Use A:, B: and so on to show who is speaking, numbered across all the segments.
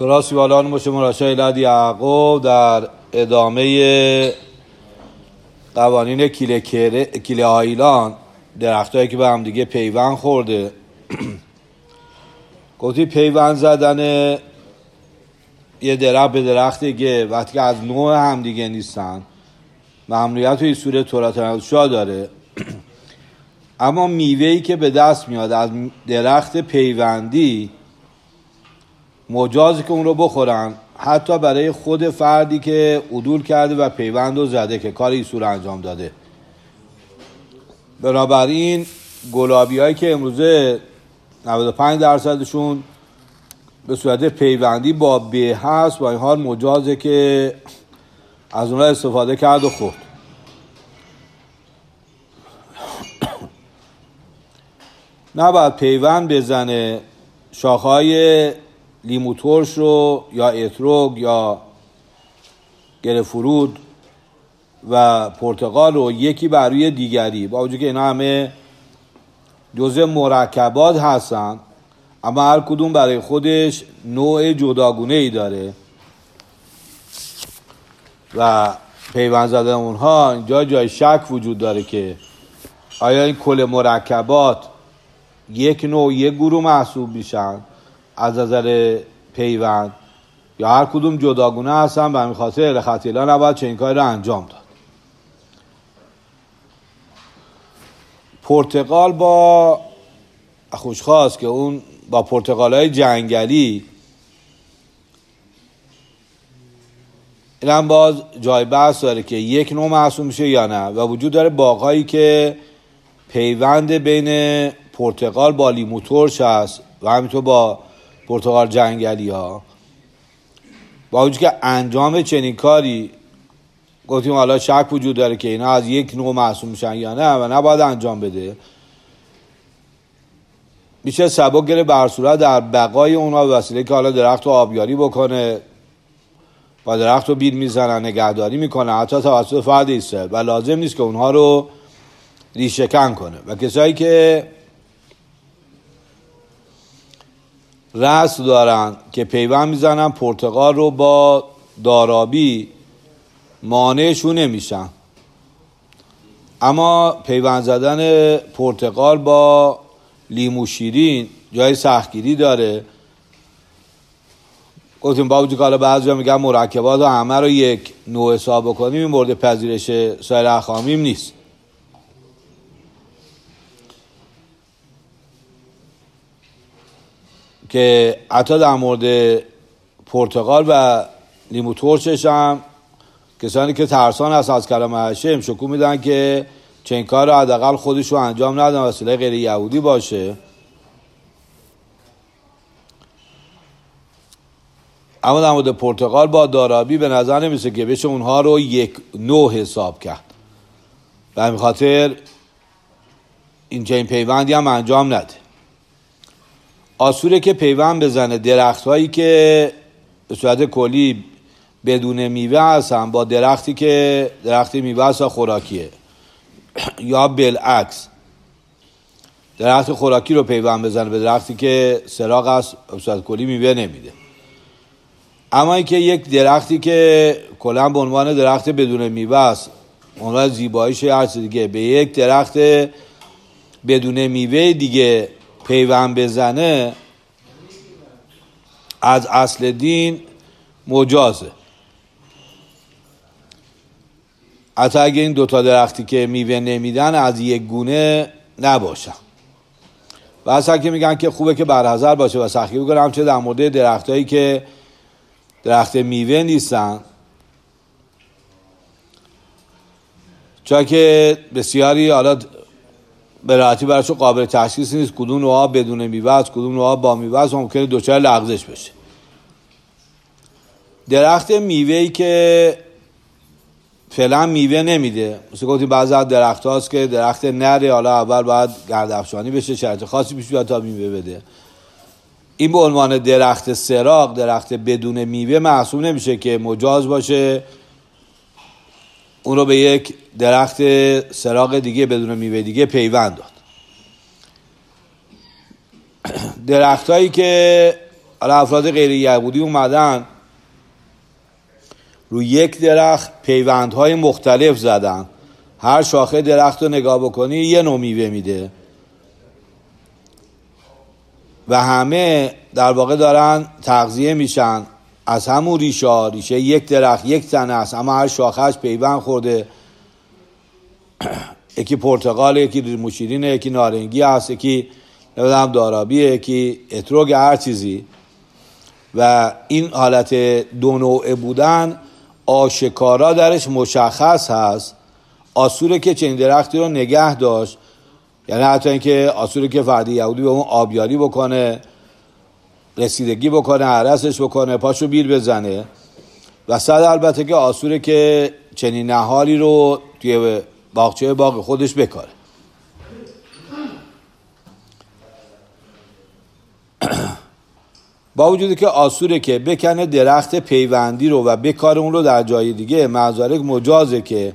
A: تراسی والان باشه مراشای ایلاد یعقوب در ادامه قوانین کیله آیلان، درخت هایی که به هم دیگه پیوند خورده. گفتی پیوند زدن یه درخت به درخت دیگه وقتی که از نوع هم دیگه نیستن ممنوعیت توی سوره تورات نوشا داره. اما میوهی که به دست میاد از درخت پیوندی مجازی که اون رو بخورن، حتی برای خود فردی که عدول کرده و پیوند رو زده که کار ایسور انجام داده. بنابراین گلابی هایی که امروزه 95% به صورت پیوندی با به هست با این حال مجازه که از اونها استفاده کرد و خورد. نباید پیوند بزنه شاخهای لیمو ترش رو یا اتروگ یا گرفرود و پرتقال رو یکی بر روی دیگری، با وجود که اینا همه جزء مرکبات هستن اما هر کدوم برای خودش نوع جداگونه ای داره و پیوند زدن اونها اینجا جای شک وجود داره که آیا این کل مرکبات یک نوع یک گروه محسوب میشن از نظر پیوند یا هر کدوم جداگونه هستن و همین خاطر خطیلا نباید چنین کاری رو انجام داد. پرتقال با خوشخواست که اون با پرتقال‌های جنگلی، این هم باز جای بحث داره که یک نوع محسوب میشه یا نه و وجود داره باغ‌هایی که پیوند بین پرتقال با لیمو ترش هست و همینطور با پرتقال جنگلی ها. با وجود که انجام چنین کاری گفتیم حالا شک وجود داره که اینا از یک نوع محسوب میشن یا نه و نباید انجام بده. میشه سبک گره بر صورت در بقای اونها به وسیله که حالا درخت رو آبیاری بکنه، با درخت رو بیل میزنن، نگهداری میکنن حتی توسط فرد ایسته و لازم نیست که اونها رو ریشه‌کن کنه. و کسایی که رسم دارن که پیوند میزنن پرتقال رو با دارابی، مانعشون نمیشن. اما پیوند زدن پرتقال با لیمو شیرین جای سختگیری داره. گفتیم با وجود که حالا بعضیا میگن مرکبات و همه رو یک نوع حساب کنیم، این مورد پذیرش سایر اخوامیم نیست. که حتی در مورد پرتقال و لیمو ترشش هم کسانی که ترسان هست از کلام هشم شکوه میدن که چنین کار رو حداقل خودش رو انجام ندن، وسیله غیر یهودی باشه. اما در مورد پرتقال با دارابی به نظر نمیسه که بشه اونها رو یک نوع حساب کرد و همین خاطر این چنین پیوندی هم انجام نده. آسوره که پیوند بزنه درخت هایی که به صورت کلی بدون میوه هستن با درختی که درخت میوه هست و خوراکیه، یا بالعکس درخت خوراکی رو پیوند بزنه به درختی که سراغ است به صورت کلی میوه نمیده. اما اینکه یک درختی که کلا به عنوان درخت بدون میوه است، عنوان زیباییش هر چیز دیگه، به یک درخت بدون میوه دیگه پیوند بزنه از اصل دین مجازه. حتی اگه این دوتا درختی که میوه نمیدن از یک گونه نباشن. و اصلا که میگن که خوبه که برحذر باشه و سخی بکنم چه در مورد درختایی که درخت میوه نیستن، چون که بسیاری حالا به راحتی براشون قابل تشخیص نیست کدوم نوعا بدون میوه است کدوم نوعا با میوه است، ممکنه دچار لغزش بشه. درخت میوه‌ای که فعلا میوه نمیده، مثل گفتیم بعضی از درخت هاست که درخت نره، حالا اول باید گردافشانی بشه، شرط خاصی پیش بیاد تا میوه بده. این به عنوان درخت سراغ، درخت بدون میوه محسوب نمیشه که مجاز باشه اون رو به یک درخت سراغ دیگه بدون میوه دیگه پیوند داد. درخت هایی که حالا افراد غیر یهودی اومدن روی یک درخت پیوندهای مختلف زدن، هر شاخه درخت رو نگاه بکنی یه نوع میوه میده و همه در واقع دارن تغذیه میشن از همون ریشه یک درخت یک تنه است، اما هر شاخهش پیوند خورده، یکی پرتقال، یکی لیموشیرینه، یکی نارنگی هست، یکی نمیدونم دارابیه، یکی اتروگ، هر چیزی. و این حالت دو نوعه بودن آشکارا درش مشخص هست. آسوره که چنین درختی رو نگه داشت، یعنی حتی اینکه آسوره که فرد یهودی به اون آبیاری بکنه، رسیدگی بکنه، عرسش بکنه، پاشو بیل بزنه، و صد البته که آسوره که چنین نهاری رو توی باغچه باغ خودش بکاره. با وجودی که آسوره که بکنه درخت پیوندی رو و بکاره اون رو در جای دیگه، مزارک مجازه که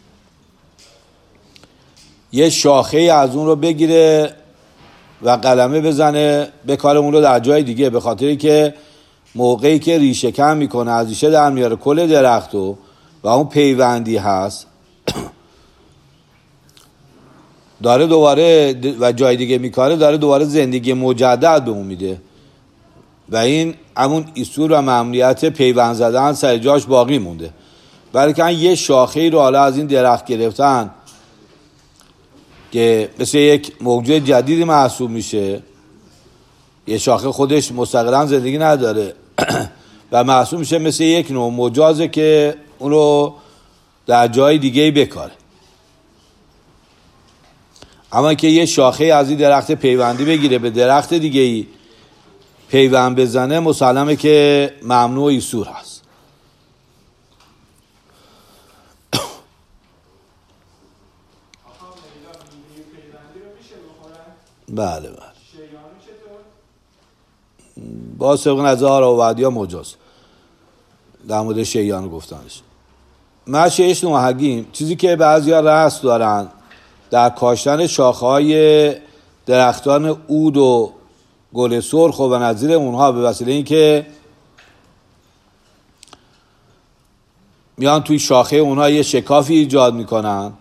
A: یه شاخه از اون رو بگیره و قلمه بزنه بکاره اون رو در جای دیگه، به خاطری که موقعی که ریشه کم میکنه از ریشه در میاره کل درخت و اون پیوندی هست داره دوباره و جای دیگه میکاره، داره دوباره زندگی مجدد به اون میده و این همون ایسور و ممنوعیت پیوند زدن سر جاش باقی مونده. بلکه یه شاخه‌ای رو حالا از این درخت گرفتن که مثل یک موجود جدیدی محسوب میشه، یه شاخه خودش مستقلاً زندگی نداره و محسوب میشه مثل یک نوع مجازه که اون رو در جای دیگه بکاره. اما که یه شاخه از این درخت پیوندی بگیره به درخت دیگه‌ای پیوند بزنه، مسلمه که ممنوع ایسور هست. بله. با سبق نظر آوردیا مجاز در مورد شیعان گفتنش. مشیش نوحگیم چیزی که بعضی ها رأس دارن در کاشتن شاخه‌های درختان عود و گل سرخ و نظیر اونها، به وسیله این که میان توی شاخه اونها یه شکافی ایجاد میکنن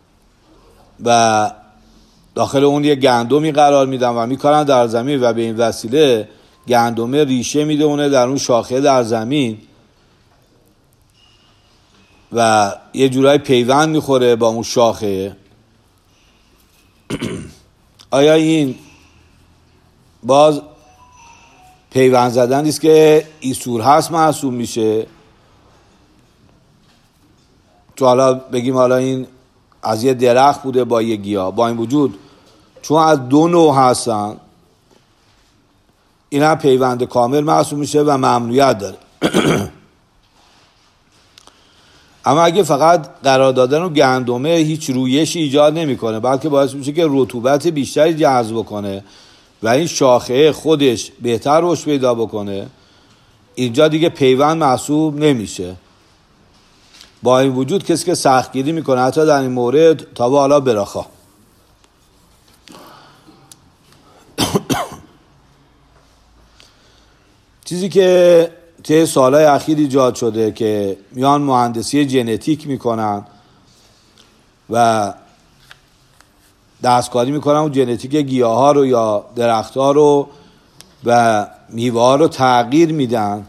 A: و داخل اون یه گندمی قرار میدن و میکارن در زمین و به این وسیله گندمه ریشه میدونه در اون شاخه در زمین و یه جورای پیوند میخوره با اون شاخه. آیا این باز پیوند زدن نیست که ایسور هست محسوب میشه؟ تو حالا بگیم حالا این از یه درخت بوده با یه گیاه، با این وجود چون از دو نوع هستن این هم پیوند کامل محسوب میشه و ممنوعیت داره. اما اگه فقط قرار دادن و گندمه هیچ رویشی ایجاد نمیکنه، بلکه باعث میشه که رطوبت بیشتری جذب کنه و این شاخه خودش بهتر رشد پیدا بکنه، اینجا دیگه پیوند محسوب نمیشه. با این وجود کسی که سختگیری میکنه حتی در این مورد تا به حالا براخا چیزی که طی سالهای اخیر ایجاد شده که میان مهندسی ژنتیک میکنن و دستکاری میکنن و ژنتیک گیاه ها رو یا درخت ها رو و میوه ها رو تغییر میدن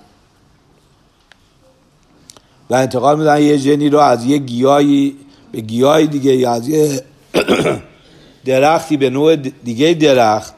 A: و انتقال میدن یه ژنی رو از یه گیاهی به گیاهی دیگه یا از یه درختی به نوع دیگه درخت.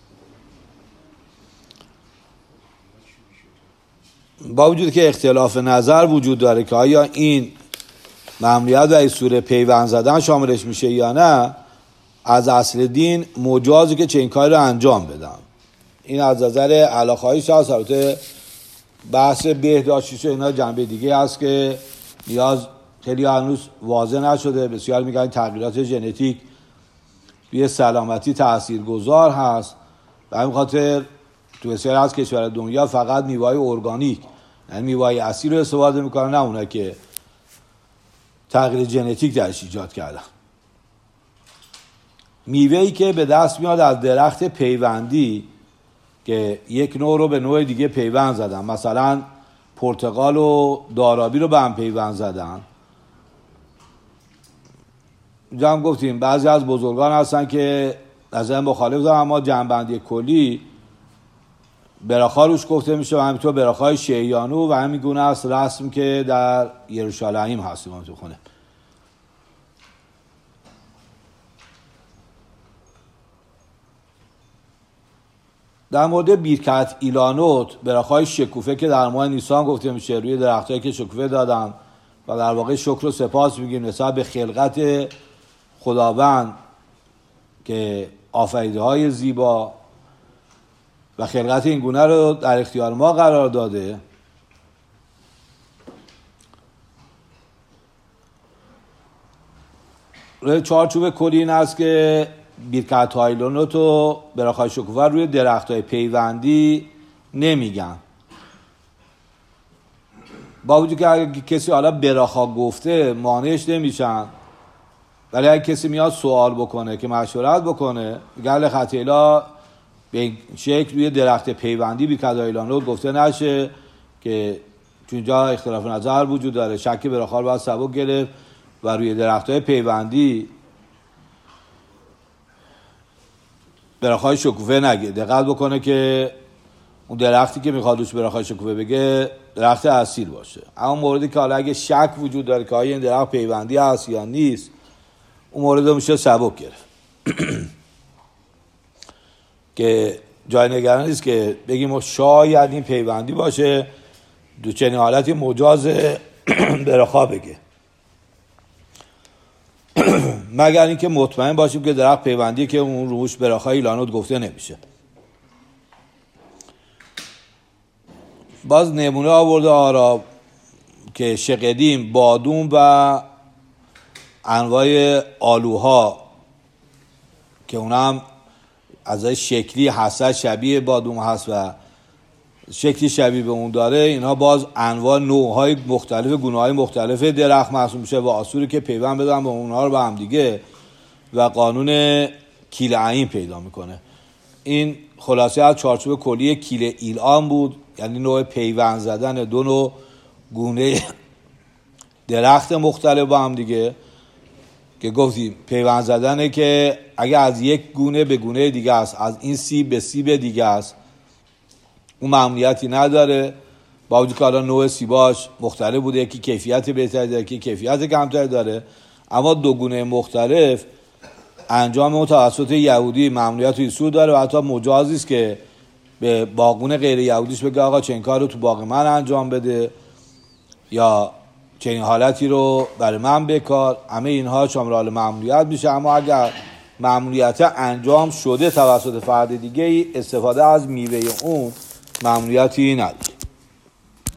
A: با وجود که اختلاف نظر وجود داره که آیا این ممنوعیت و ایسور پیوند زدن شاملش میشه یا نه، از اصل دین مجازه که چنین کاری رو انجام بدن. این از نظر علاقه‌ایش هست. البته بحث بهداشتیش اینا جنبه دیگه هست که نیاز خیلی هنوز واضح نشده. بسیار میگن تغییرات ژنتیک روی سلامتی تاثیرگذار هست و همین خاطر تو بسیار از کشور دنیا فقط میوه‌های ارگانیک یعنی میوه‌های اصیل رو استفاده میکنن، نه اونایی که تغییر ژنتیک درش ایجاد کردن. میوه‌ای که به دست میاد از درخت پیوندی که یک نوع رو به نوع دیگه پیوند زدن. مثلا پرتقال و دارابی رو به هم پیوند زدن. اینجا هم گفتیم بعضی از بزرگان هستن که نظر مخالف دارن، اما جنبندی کلی براخا روش گفته میشه و همینطور براخای شیعیانو و همین گونه است رسم که در یروشالیم هستیم تو خونه. در مورد بیرکت ایلانوت براخای شکوفه که در ماه نیسان گفته میشه روی درختایی که شکوفه دادن و در واقع شکر و سپاس میگیم نسبت به خلقت خداوند که آفریده های زیبا و خلقت این گونه رو در اختیار ما قرار داده. روی چارچوب کلی این است که بیرکت ایلانوت و براخای شکوفه روی درختای پیوندی نمیگن، با وجود که اگه کسی حالا براخا گفته مانعش نمیشن، ولی اگه کسی میاد سوال بکنه که مشورت بکنه گل خطیلا به این شکل روی درخت پیوندی بیرکت ایلانوت گفته نشه که چون اینجا اختلاف نظر وجود داره، شک براخا رو باید سبک گرفت و روی درختای پیوندی براخای شکوفه نگه. دقت بکنه که اون درختی که میخواد روش براخای شکوفه بگه درخت اصیل باشه. اما موردی که حالا اگه شک وجود داره که آیا این درخت پیوندی هست یا نیست، اون مورد رو میشه سبک گرفت که جای نگران نیست که بگیم شاید این پیوندی باشه، دو چنین حالتی مجاز براخا بگه مگر اینکه مطمئن باشیم که درخت پیوندی که اون روش براخای ایلانوت گفته نمیشه. باز نمونه آورده آرا که شقدیم، بادوم و انواع آلوها که اونم از شکلی هست شبیه بادوم هست و شکلی شبیه به اون داره، اینها باز انواع نوعهای مختلف گونه‌های مختلف درخت محسوب میشه و آسوری که پیوند بدن با اونها رو به هم دیگه و قانون کیل عین پیدا میکنه. این خلاصه از چارچوب کلی کیل ایلان بود، یعنی نوع پیوند زدن دو نوع گونه درخت مختلف با هم دیگه که گفتیم پیوند زدنه که اگه از یک گونه به گونه دیگه است، از این سیب به سیب دیگه است، اون ممنوعیتی نداره، با وجود که حالا نوع سیباش مختلف بوده، یکی کیفیت بهتری داره یکی کیفیت کمتری داره، اما دو گونه مختلف انجام اون توسط یهودی ممنوعیت و ایسور داره و حتی مجازی است که به باغون غیر یهودیش بگه آقا چنین کار رو تو باغ من انجام بده یا چنین حالتی رو برای من بکار. همه اینها شامل ممنوعیت میشه، اما اگر ممنوعیت انجام شده توسط فرد دیگه ای، استفاده از میوه اون ممنوعیتی نداره.